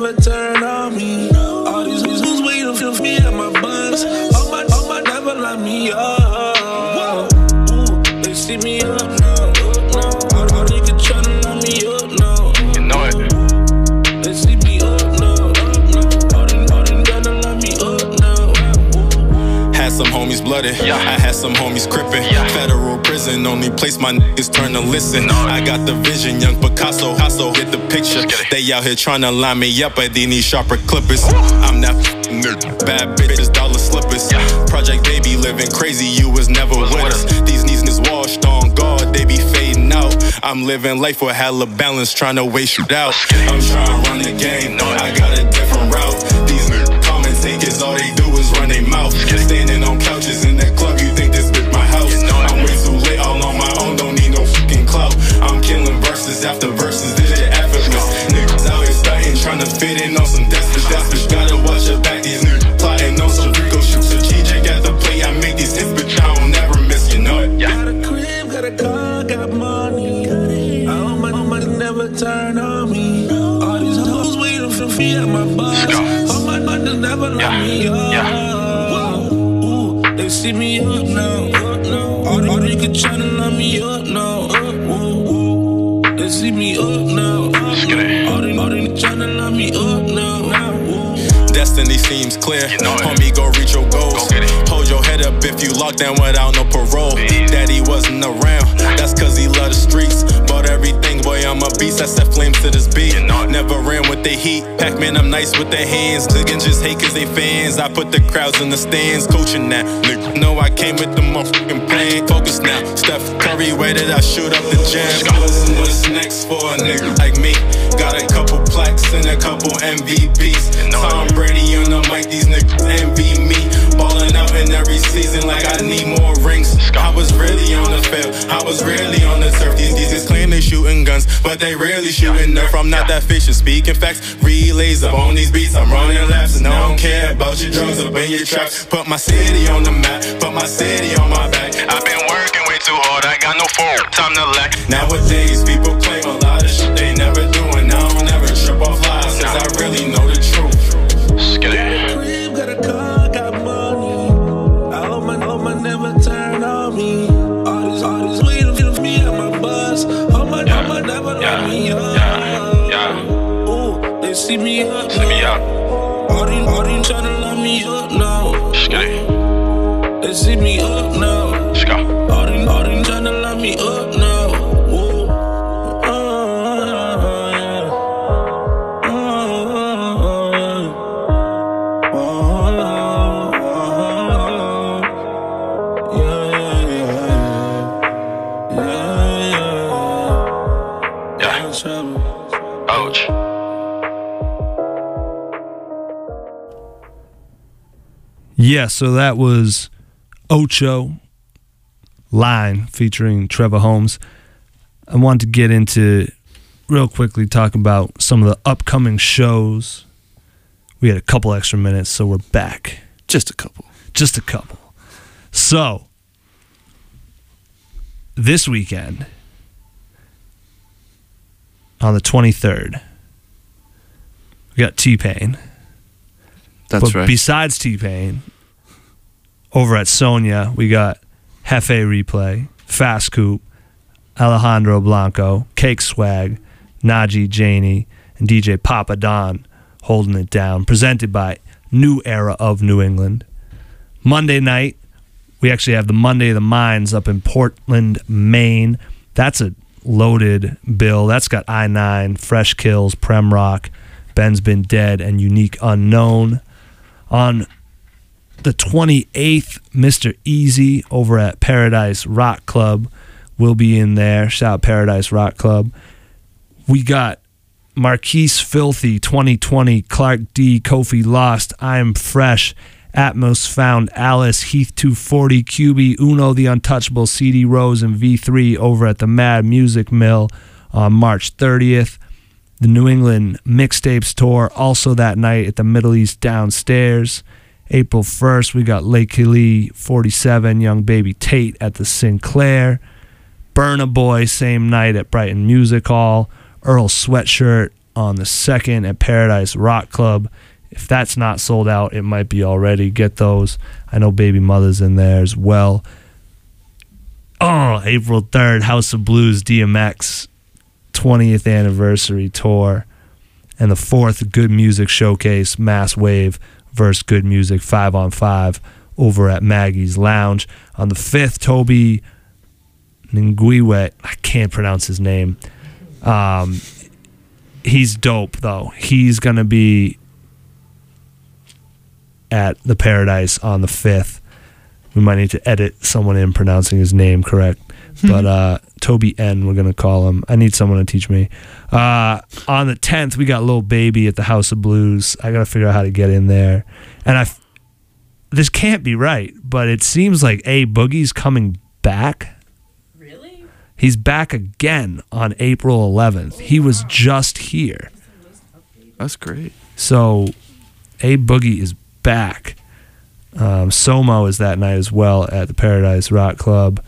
never turn on me. All these who's waiting for me at my bus. All my never let me up. Ooh, they see me up now. All they can try to let me up now. You know it. They see me up now. All they gotta let me up now. Had some homies blooded, yeah. I had some homies crippin', yeah. Federal prison, only place my niggas turn to listen. I got the vision, young Picasso, get the picture. They out here tryna line me up, but they need sharper clippers. I'm that nigga, bad bitches, dollar slippers. Project baby living crazy, you was never with us. These niggas washed on guard, they be fading out. I'm living life with hella balance, tryna weigh shit out. I'm tryna run the game, I got a different route. These niggas commentators, all they do is run their mouth. Standing on couches in that club, you think this bitch my house. I'm way too lit, all on my own, don't need no fucking clout. I'm killing verses after verses, this shit effortless. Niggas out here stunting, tryna fit in on some desperate. Gotta watch your back, these niggas plotting on some Rico shoot strategic at the play. I make these hits, but I don't never miss, you know it. Got a crib, got a car, got money. All my never turn on me. All these hoes waiting for me at my bus. All my niggas never let me up. Ooh, they see me up now. All they can try to let me up now. Ooh, they see me up now. All they try to let me up now. Destiny seems clear, you know homie, go reach your goals. Hold your head up if you locked down without no parole. Daddy wasn't around, that's cause he loved the streets. Bought everything, boy, I'm a beast, I set flames to this beat. Never ran with the heat, Pac-Man, I'm nice with the hands. Niggas just hate cause they fans, I put the crowds in the stands. Coaching that, nigga, know I came with the motherfucking plan. Focus now, Steph Curry, where did I shoot up the gym? What's next for a nigga like me? Got a couple plaques and a couple MVPs. Tom Brady on the mic, these niggas envy me. Ballin' out in every season like I need more rings. I was really on the field, I was really on the turf. These niggas claim they shooting guns, but they really shooting Nerf. I'm not that fish, speaking facts. Relays up on these beats, I'm running laps. And I don't care about your drugs up in your traps. Put my city on the map, put my city on my back. I've been working way too hard, I got no phone, time to lack. Nowadays people claim a lot of shit they never do, and I don't never trip off lies, cause I really know the truth. Got a crib, got a car, got money. All my never turn on me. All these waiting for me at my bus. All my never let me up. Ooh, they see me up. All these trying to let me up now. They see me up now. All these trying to let me up now. Ouch. Yeah, so that was Ocho Line featuring Trevor Holmes. I want to get into real quickly talk about some of the upcoming shows. We had a couple extra minutes, so we're back. Just a couple. So, this weekend, on the 23rd, we got T-Pain. That's right. Besides T-Pain, over at Sonia, we got Hefe Replay, Fast Coupe, Alejandro Blanco, Cake Swag, Najee Janey, and DJ Papa Don holding it down. Presented by New Era of New England. Monday night, we actually have the Monday of the Minds up in Portland, Maine. That's a loaded bill. That's got I-9, Fresh Kills, Prem Rock, Ben's Been Dead, and Unique Unknown. On the 28th, Mr. Easy over at Paradise Rock Club will be in there. Shout out Paradise Rock Club. We got Marquise Filthy, 2020, Clark D, Kofi Lost, I Am Fresh, Atmos Found, Alice, Heath 240, QB, Uno the Untouchable, CD Rose, and V3 over at the Mad Music Mill on March 30th. The New England Mixtapes Tour, also that night at the Middle East Downstairs. April 1st, we got Lake Lee 47, Young Baby Tate at the Sinclair. Burna Boy, same night at Brighton Music Hall. Earl Sweatshirt on the 2nd at Paradise Rock Club. If that's not sold out, it might be already. Get those. I know Baby Mother's in there as well. Oh, April 3rd, House of Blues DMX 20th anniversary tour. And the 4th, Good Music Showcase, Mass Wave versus Good Music 5-on-5 over at Maggie's Lounge. On the 5th, Toby Nguiwet, I can't pronounce his name. He's dope, though. He's going to be at the Paradise on the 5th. We might need to edit someone in pronouncing his name correct. But Toby N, we're going to call him. I need someone to teach me. On the 10th, we got Lil Baby at the House of Blues. I got to figure out how to get in there. And this can't be right, but it seems like A Boogie's coming back. Really? He's back again on April 11th. He was just here. That's great. So A Boogie is back. Somo is that night as well at the Paradise Rock Club.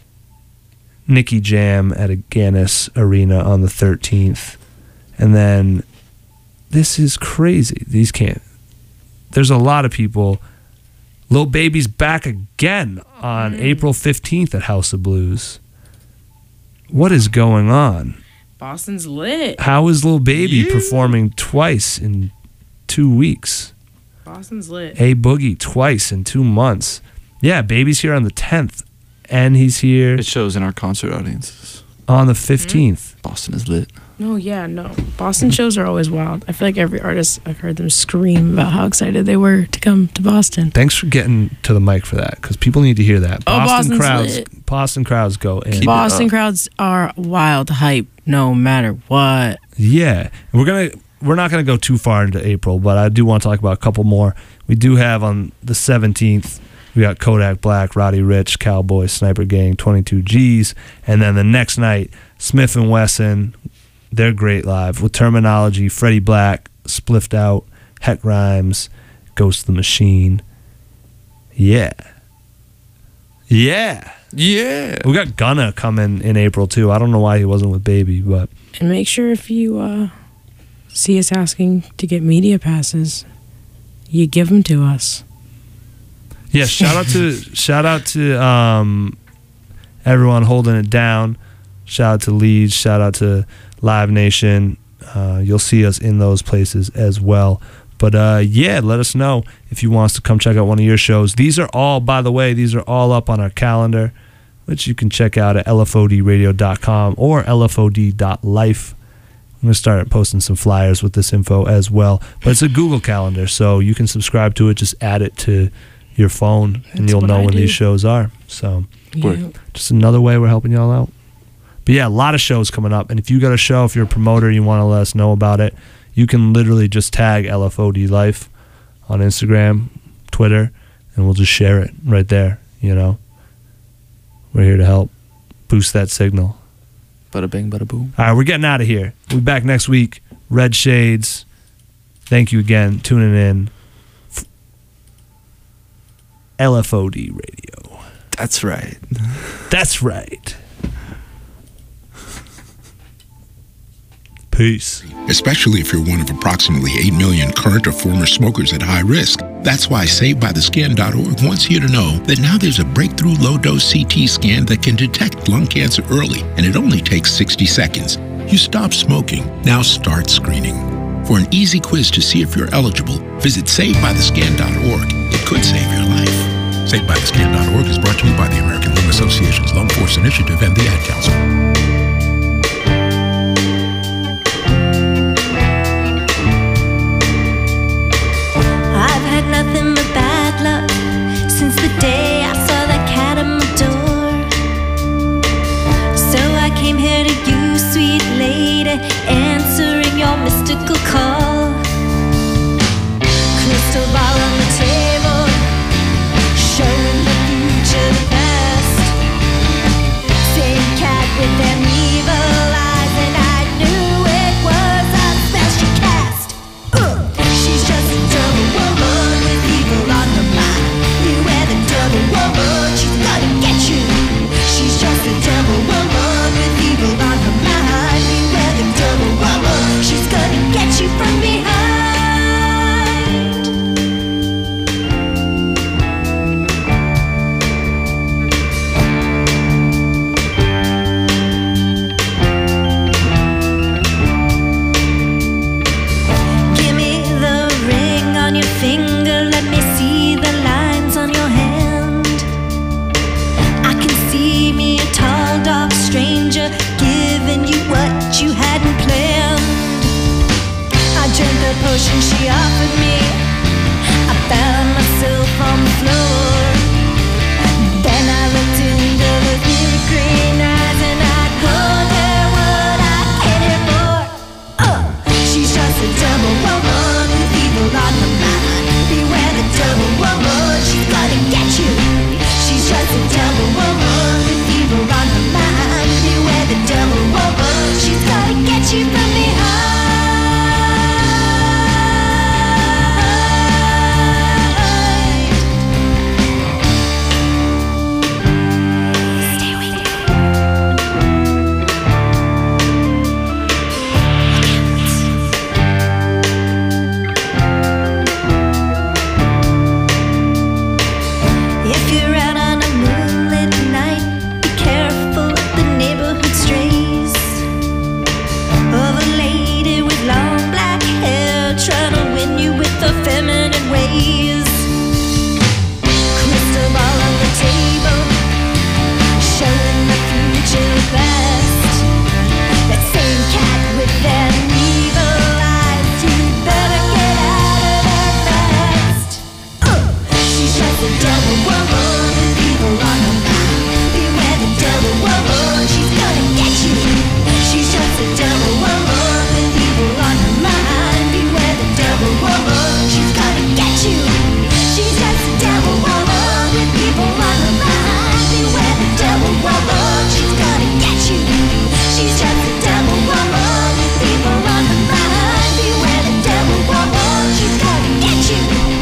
Nicky Jam at Agganis Arena on the 13th. And then, this is crazy. There's a lot of people. Lil Baby's back again on April 15th at House of Blues. What is going on? Boston's lit. How is Lil Baby performing twice in 2 weeks? Boston's lit. A Boogie twice in 2 months. Yeah, Baby's here on the 10th. And he's here It shows in our concert audiences. on the 15th. Boston is lit. No, yeah, no. Boston shows are always wild. I feel like every artist, I've heard them scream about how excited they were to come to Boston. Thanks for getting to the mic for that, because people need to hear that. Boston's crowds, lit. Boston crowds go in. Boston crowds are wild hype no matter what. Yeah, we're not gonna go too far into April, but I do want to talk about a couple more. We do have on the 17th. We got Kodak Black, Roddy Ricch, Cowboy, Sniper Gang, 22 G's, and then the next night, Smith & Wesson. They're great live with Terminology, Freddie Black, Spliffed Out, Heck Rhymes, Ghost the Machine. Yeah. We got Gunna coming in April too. I don't know why he wasn't with Baby, but And make sure if you see us asking to get media passes, you give them to us. yeah. Shout out to everyone holding it down. Shout out to Leeds. Shout out to Live Nation. You'll see us in those places as well. But let us know if you want us to come check out one of your shows. These are all, by the way, up on our calendar, which you can check out at lfodradio.com or lfod.life. I'm going to start posting some flyers with this info as well. But it's a Google Calendar, so you can subscribe to it. Just add it to your phone, and you'll know when these shows are. So just another way we're helping y'all out. But yeah, a lot of shows coming up. And if you got a show, if you're a promoter, you want to let us know about it, you can literally just tag LFOD Life on Instagram, Twitter, and we'll just share it right there, you know. We're here to help boost that signal. Bada bing, bada boom. All right, we're getting out of here. We'll be back next week. Red Shades. Thank you again tuning in. LFOD Radio. That's right. That's right. Peace. Especially if you're one of approximately 8 million current or former smokers at high risk. That's why SavedByTheScan.org wants you to know that now there's a breakthrough low-dose CT scan that can detect lung cancer early, and it only takes 60 seconds. You stop smoking, now start screening. For an easy quiz to see if you're eligible, visit SavedByTheScan.org. It could save your life. SavedByTheScan.org is brought to you by the American Lung Association's Lung Force Initiative and the Ad Council. Nothing but bad luck since the day I saw that cat at my door. So I came here to you, sweet lady, answering your mystical call. Crystal ball on the table, showing the future, the past. Same cat with them evil eyes, and I knew it was a spell she cast. She's just a double woman. On the mind, beware the devil woman, she's gonna get you. She's just a devil woman with evil on her mind. Beware the devil woman, she's gonna potion she offered me, I found myself on the floor. Then I looked into the big green eyes and I told her what I came here for. She's just a double woman with evil on her mind. Beware the double woman, she's gonna get you. She's just a double woman with evil on her mind. Beware the double woman, she's gonna get you from behind. Feminine ways. Crystal ball on the table, showing the future past. That same cat with that evil eyes, you better get out of there fast. She's just a double woman with evil on her mind. Beware the double woman, she's gonna get you. She's just a double woman with evil on her mind. Beware the double woman, she's gonna get you. She's just a devil woman with people on her mind. Beware the devil woman, she's gonna get you. She's just a devil woman with people on her mind. Beware the devil woman, she's gonna get you.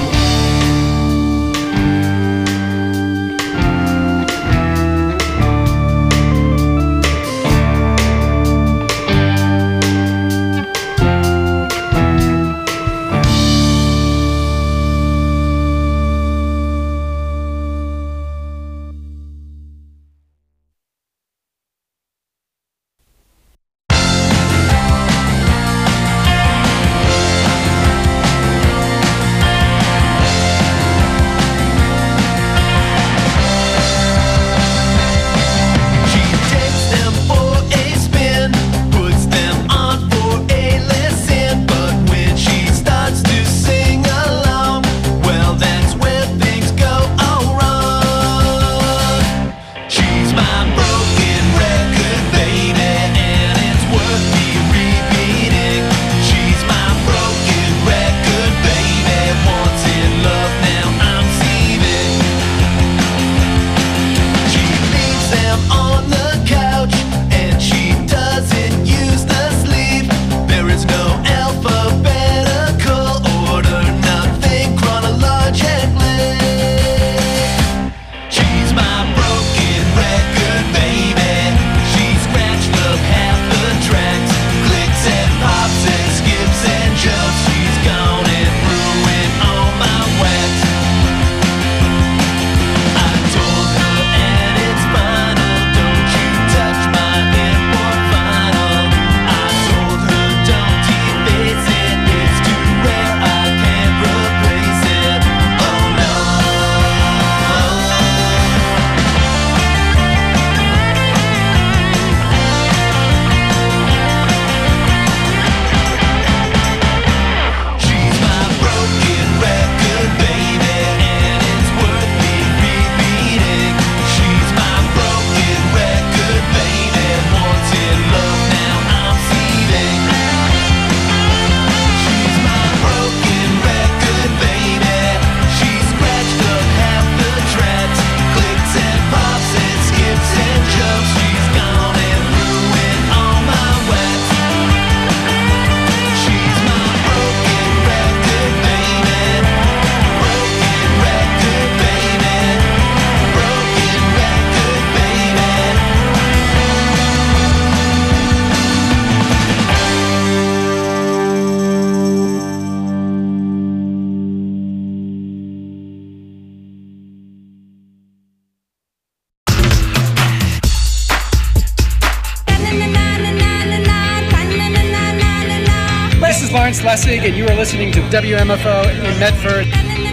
Lawrence Lessig, and you are listening to WMFO in Medford.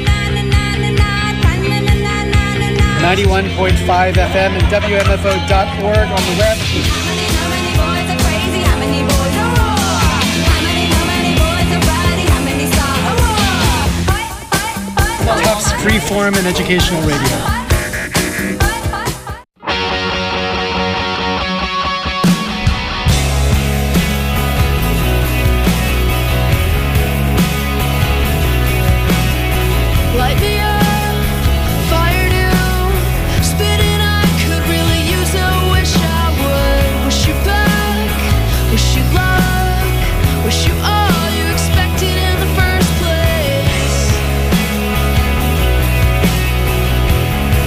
91.5 FM and WMFO.org on the web. free-form and educational radio. Light me up, fire new, spitting I could really use a wish I would. Wish you back, wish you luck, wish you all you expected in the first place.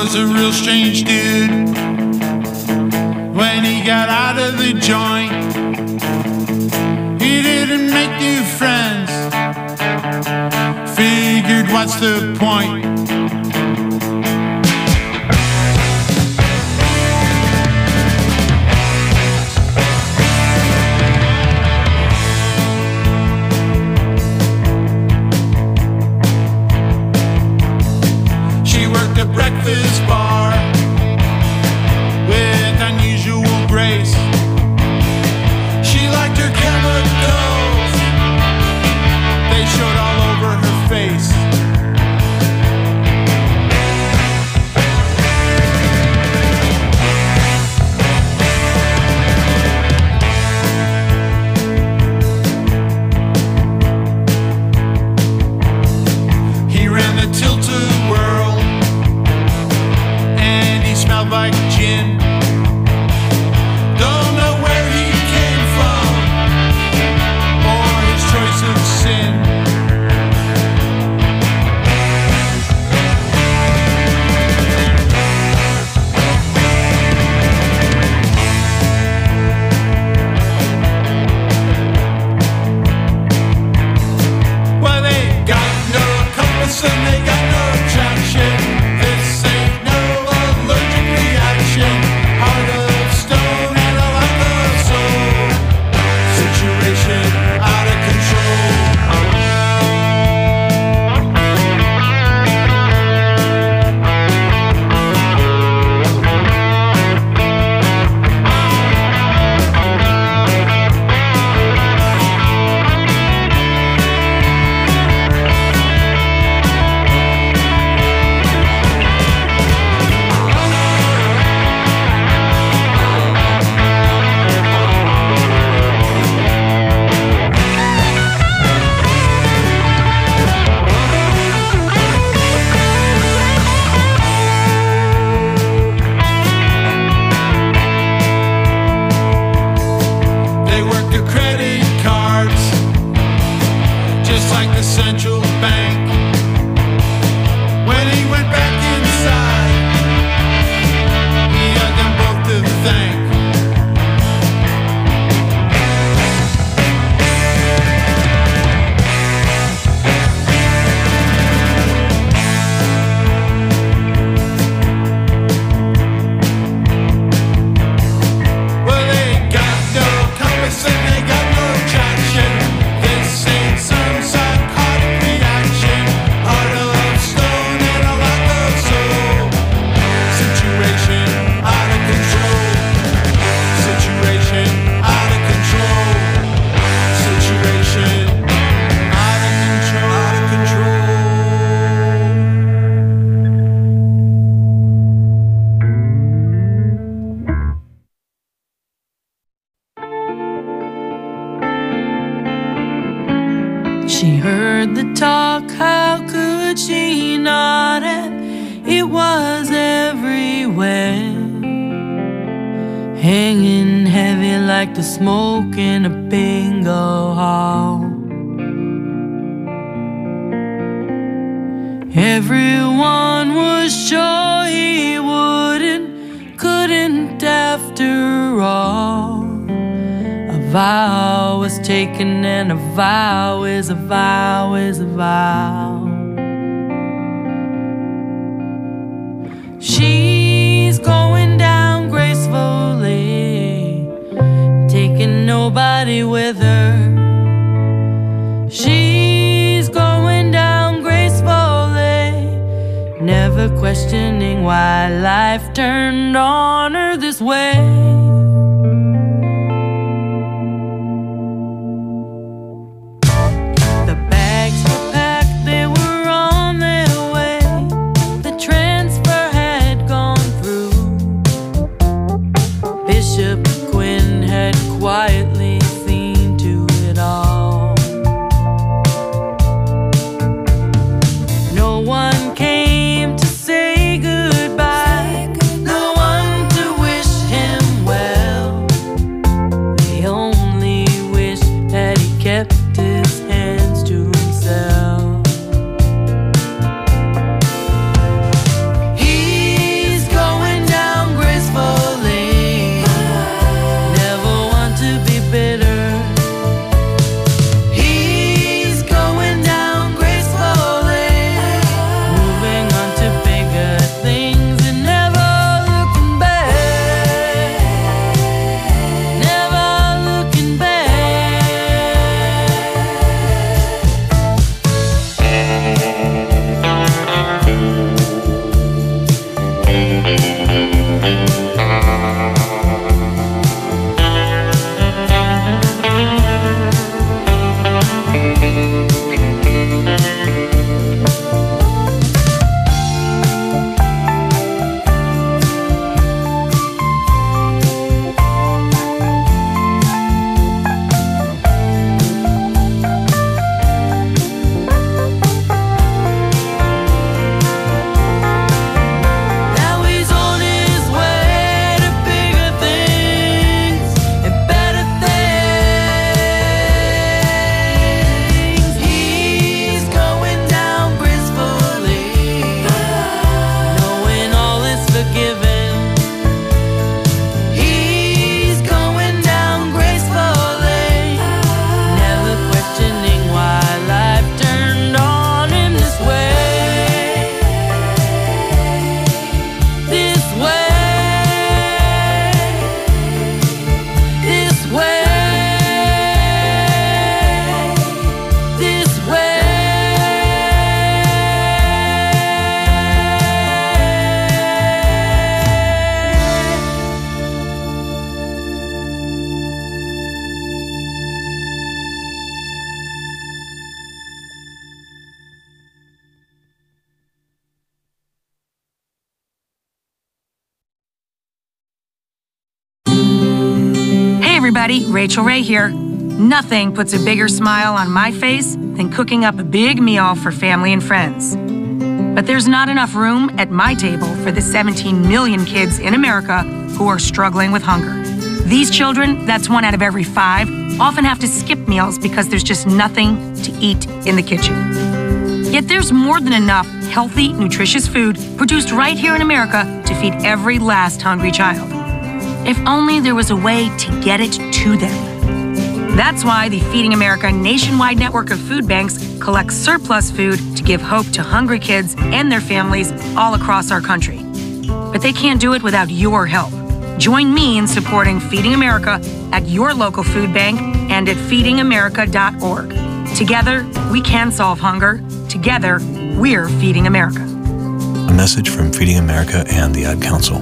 was a real strange dude. When he got out of the joint, he didn't make new friends. Figured, what's the point? She worked a breakfast bar with unusual grace. She liked her chemicals, they showed all over her face. He ran the Tilt-A-Whirl and he smelled like gin. Don't know where he came from or his choice of sin. Well, they got no compass and they got no traction. This ain't no allergic reaction. Heart of stone and a lack of soul. Situation out of control. They worked the credit cards just like the central bank. When he went back inside, he had them both to thank. Well, they got no compass and they got no traction. This ain't some psychotic reaction. Heart of stone and a lack of soul. Situation out of control. Situation out of control. Situation out of control. Out of control. She heard the talk, how could she not have? It was everywhere, hanging heavy like the smoke in a bingo hall. Everyone was sure he couldn't after all. A vow was taken and a vow is a vow is a vow. She's going down gracefully, taking nobody with her. She's going down gracefully, never questioning why life turned on her this way. Quietly seen to it all. No one came to say goodbye, no one to wish him well. They only wish that he kept his hands to himself. He everybody, Rachel Ray here. Nothing puts a bigger smile on my face than cooking up a big meal for family and friends. But there's not enough room at my table for the 17 million kids in America who are struggling with hunger. These children, that's 1 out of every 5, often have to skip meals because there's just nothing to eat in the kitchen. Yet there's more than enough healthy, nutritious food produced right here in America to feed every last hungry child. If only there was a way to get it to them. That's why the Feeding America nationwide network of food banks collects surplus food to give hope to hungry kids and their families all across our country. But they can't do it without your help. Join me in supporting Feeding America at your local food bank and at feedingamerica.org. Together, we can solve hunger. Together, we're Feeding America. A message from Feeding America and the Ad Council.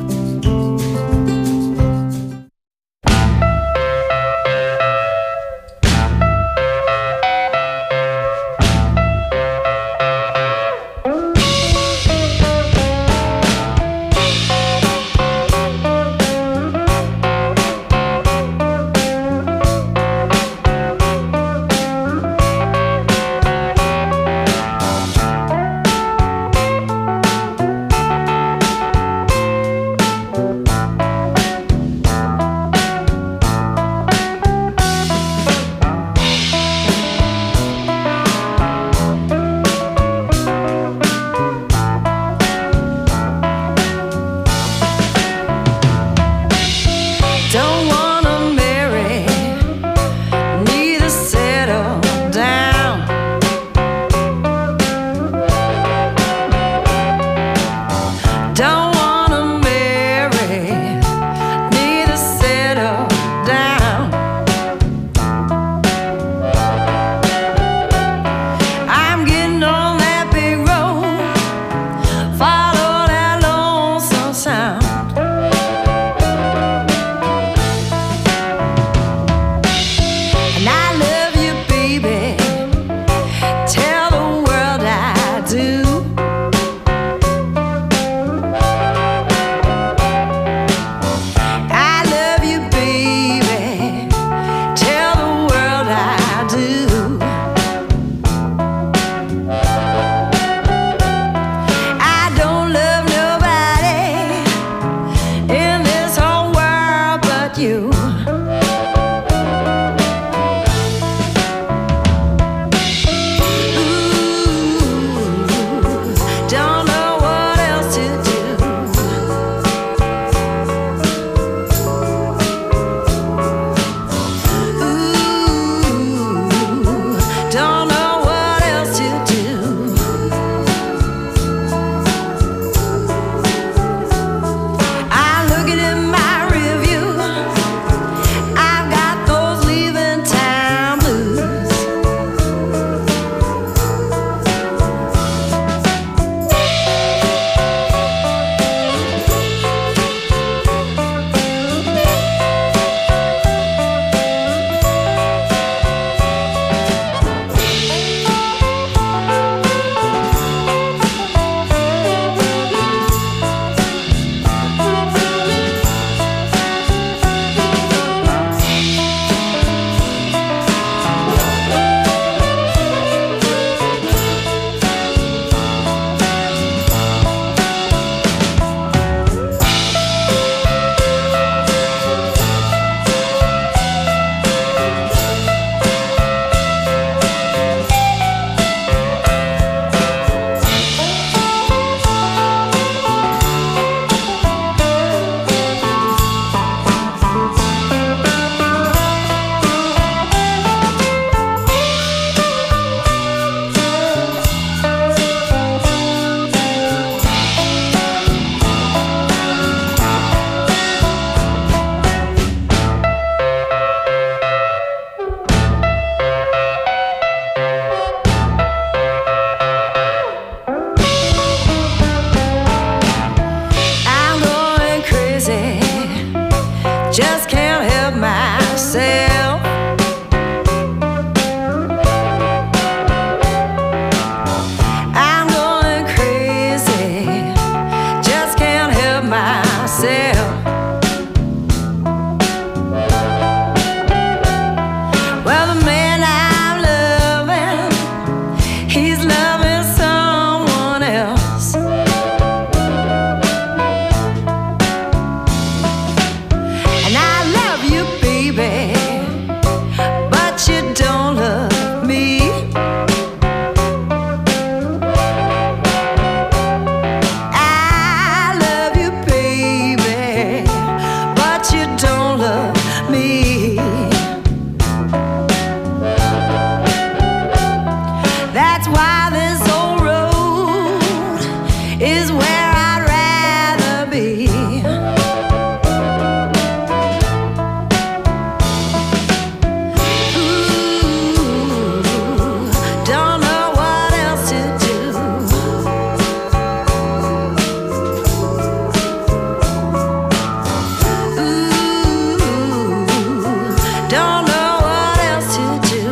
don't know what else to do.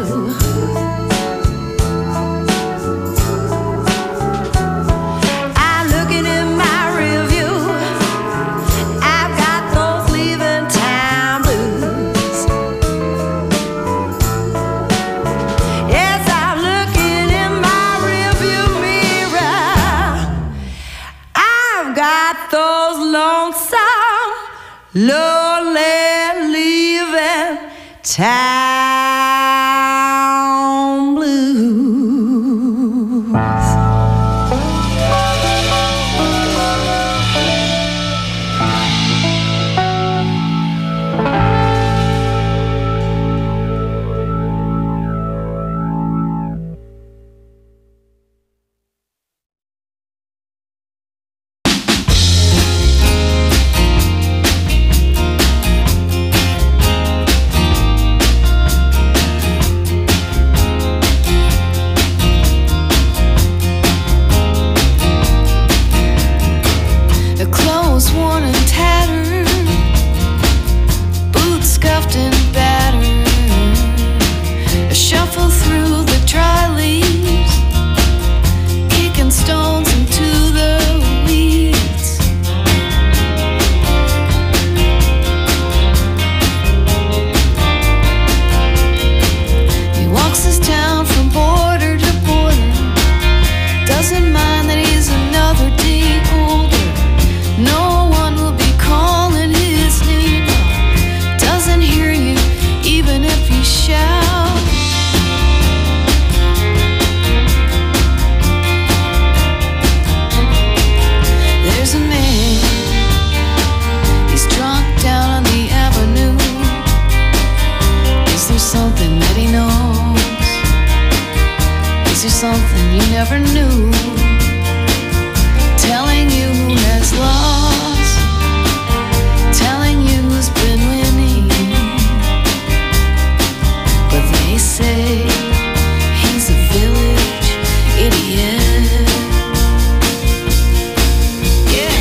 I'm looking in my review. I've got those leaving town blues. Yes, I'm looking in my review mirror. I've got those lonesome, lonely leaving town blues. The clothes worn and tattered, boots scuffed and battered. I shuffle through the dry leaves, kicking stones into the weeds. He walks us down from border to border, doesn't mind that he's another day older. No one will be calling his name out. Doesn't hear you even if you shout. There's a man, he's drunk down on the avenue. Is there something that he knows? Is there something you never knew? Telling you who has lost, telling you who's been winning. But they say he's a village idiot. Yeah.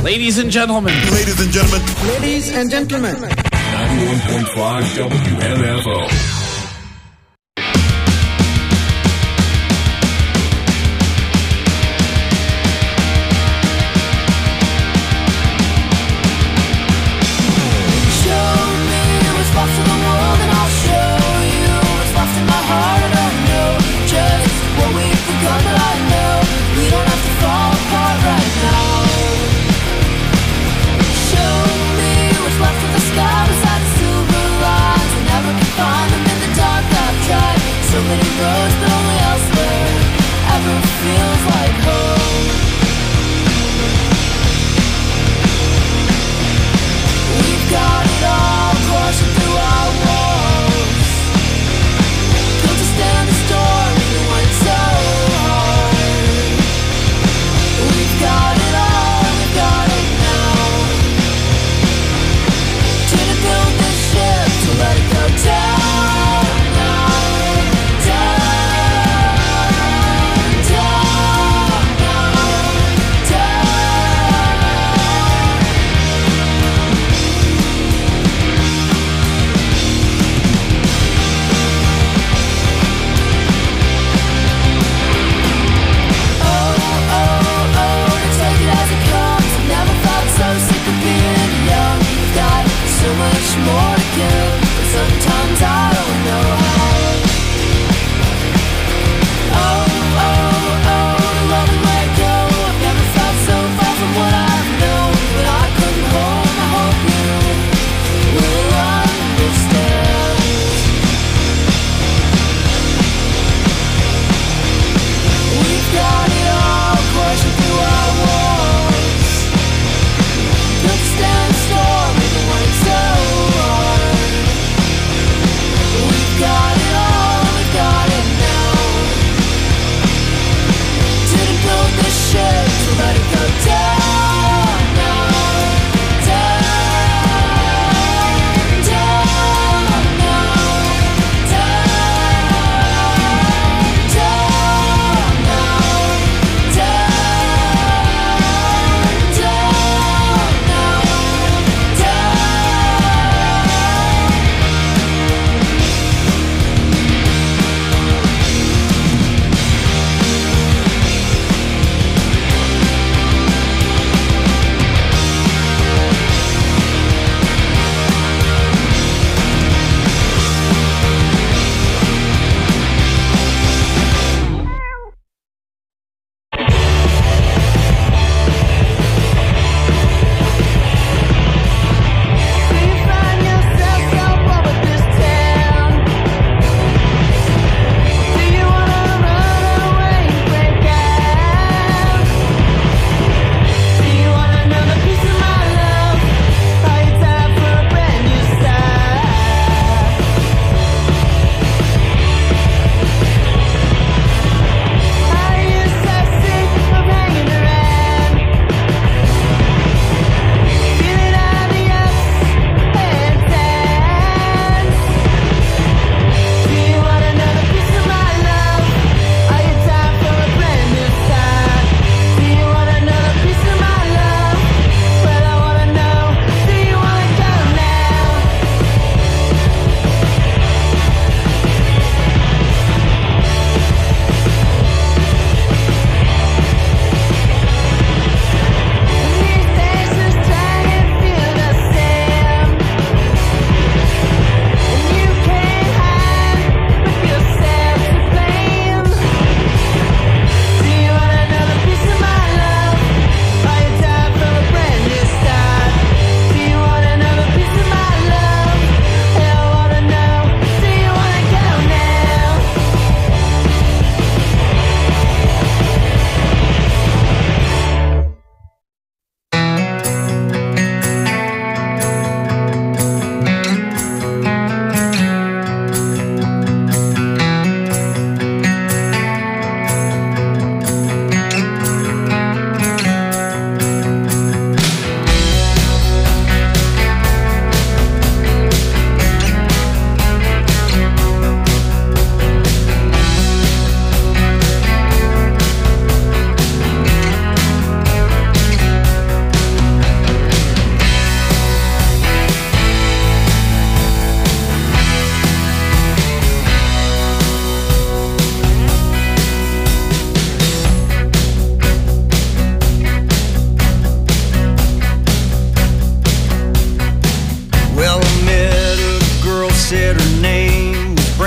Ladies and gentlemen. Ladies and gentlemen. Ladies and gentlemen. 91.5 WMFO. Show me what's left of the sky beside the silver lines. I never can find them.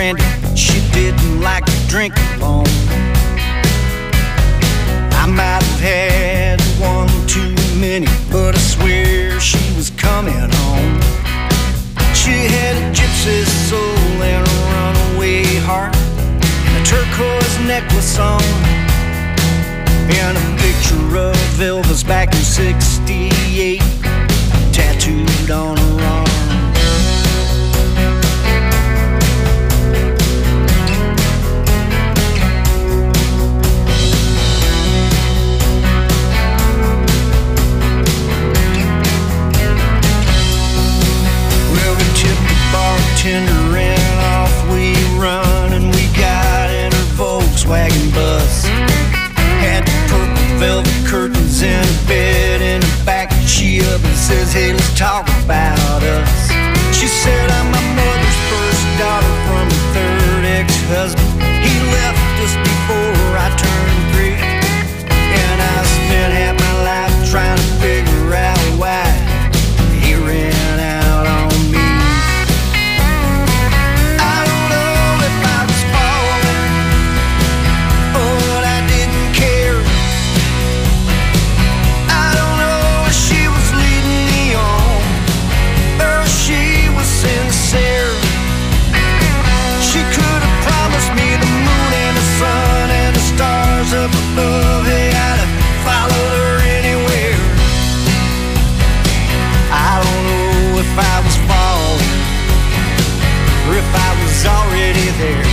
brandy. She didn't like to drink alone. I might have had one too many, but I swear she was coming home. She had a gypsy soul and a runaway heart, and a turquoise necklace on, and a picture of Elvis back in '68 tattooed on her arm. Bartender and off we run, and we got in her Volkswagen bus. Had purple velvet curtains and a bed in the back. She up and says, hey, let's talk about us. She said, I'm my mother's first daughter from a third ex-husband. He left us before I turned 3, and I spent half my life trying to figure out why he ran out on me. Up above, hey, I'd have followed her anywhere. I don't know if I was falling or if I was already there.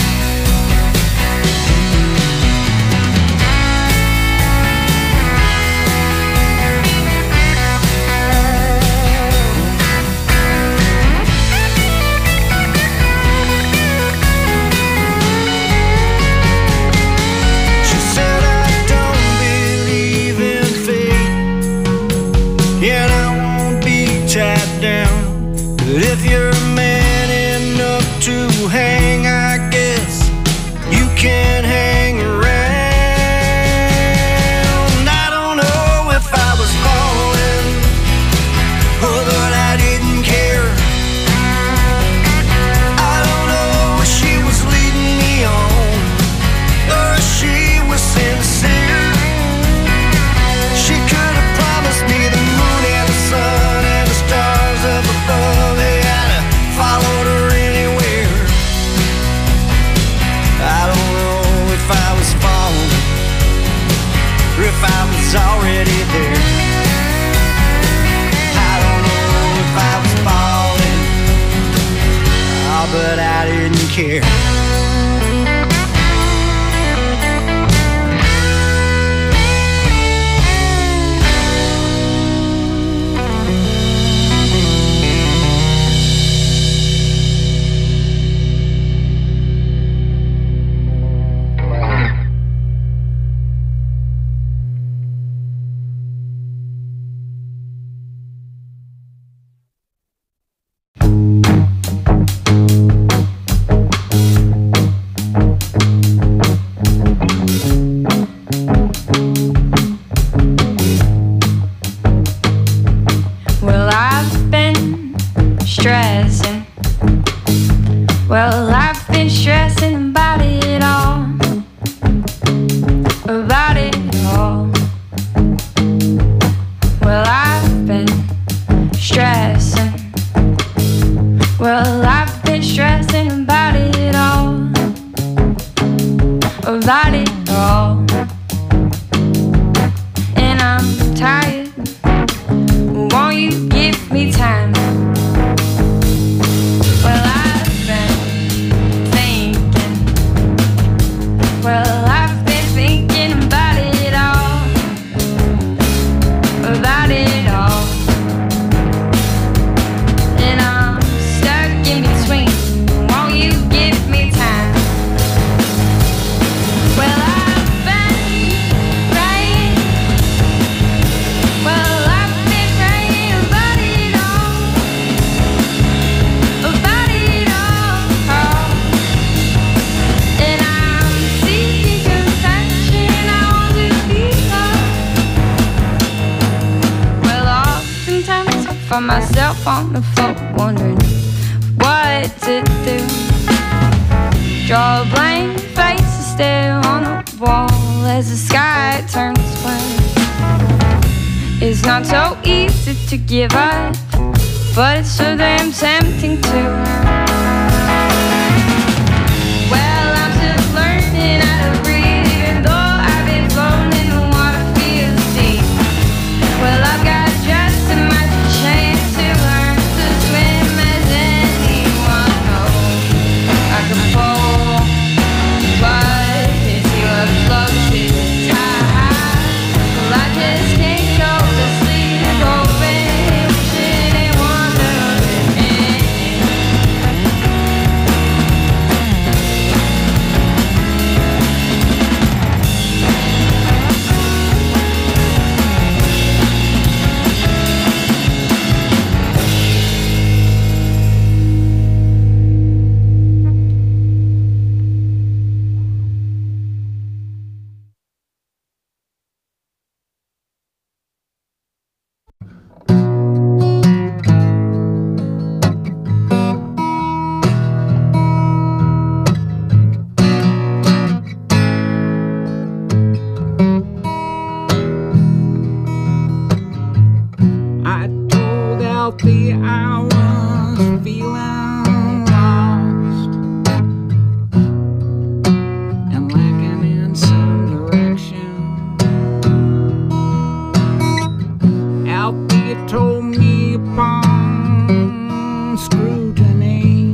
If you're man enough to hang, I guess you can hang around. I don't know if I was falling, but I didn't care. I don't know if she was leading me on, or if she was sincere. She could have promised me the moon and the sun and the stars up above. Followed her anywhere. I don't know if I was falling or if I was already there. I don't know if I was falling, oh, but I didn't care. Well, I've been stressing about it all, about it all. Well, I've been stressing. Well, I've been stressing about it all, about it all. And I'm tired. Won't you give me time? Well, I've been thinking. Well, I've been thinking about it all, about it all. And I'm stuck in between. Won't you give me time? Well, I've been praying. Well, I've been praying about it all, about it all. And I'm seeking compassion. I want to be loved. Well, oftentimes I find myself on the phone wondering what to do. as the sky turns white. It's not so easy to give up, but it's so damn tempting to. Well, I'm still learning how to breathe, even though I've been floating in the water feels deep. Well, I've got just as much chance to learn to swim as anyone knows. I can fall, but it's your floats in the tide. Well, I just can't go to sleep, hoping, wishing and wondering. I told Alfie I was feeling lost and lacking in some direction. Alfie told me upon scrutiny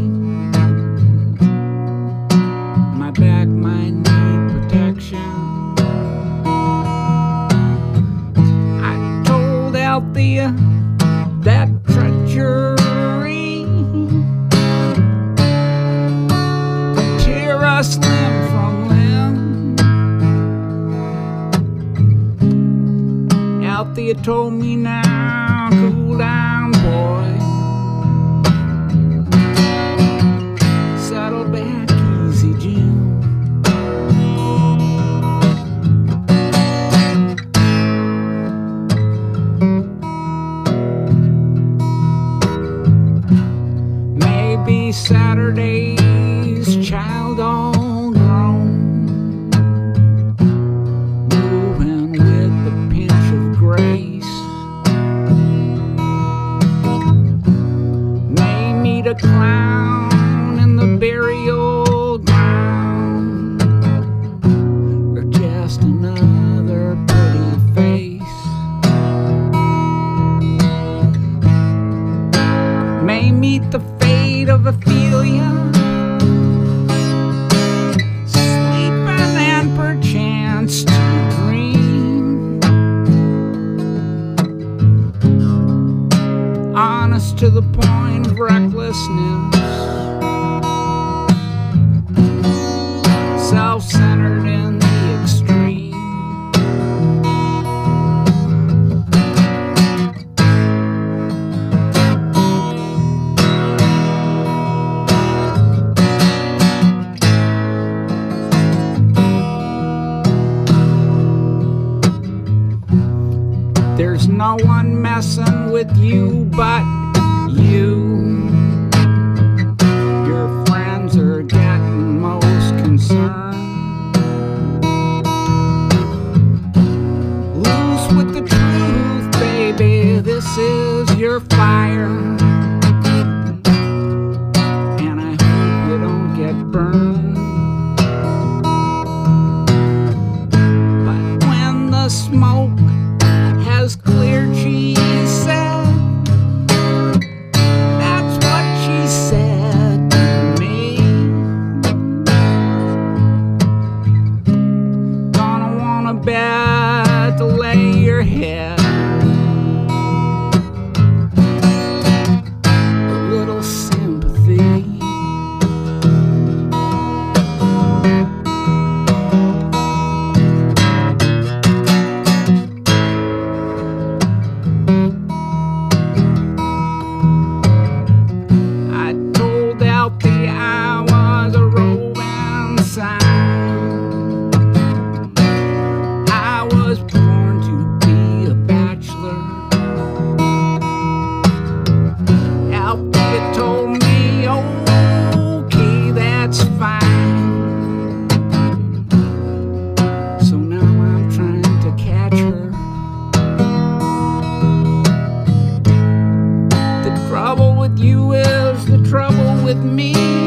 my back might need protection. I told Althea that treachery could tear us limb from limb. Althea told me now, cool down, boy. Settle back easy, Jim. Maybe Saturday's child all grown, moving with a pinch of grace. May meet a clown in the burial ground, or just another pretty face. May meet the fate of Ophelia, sleeping and perchance to dream, honest to the point of recklessness, self-centered in the extreme. There's no one messing with you but you. Your friends are getting most concerned. Loose with the truth, baby, this is your fire. And I hope you don't get burned. But when the smoke has cleared, she said, with me.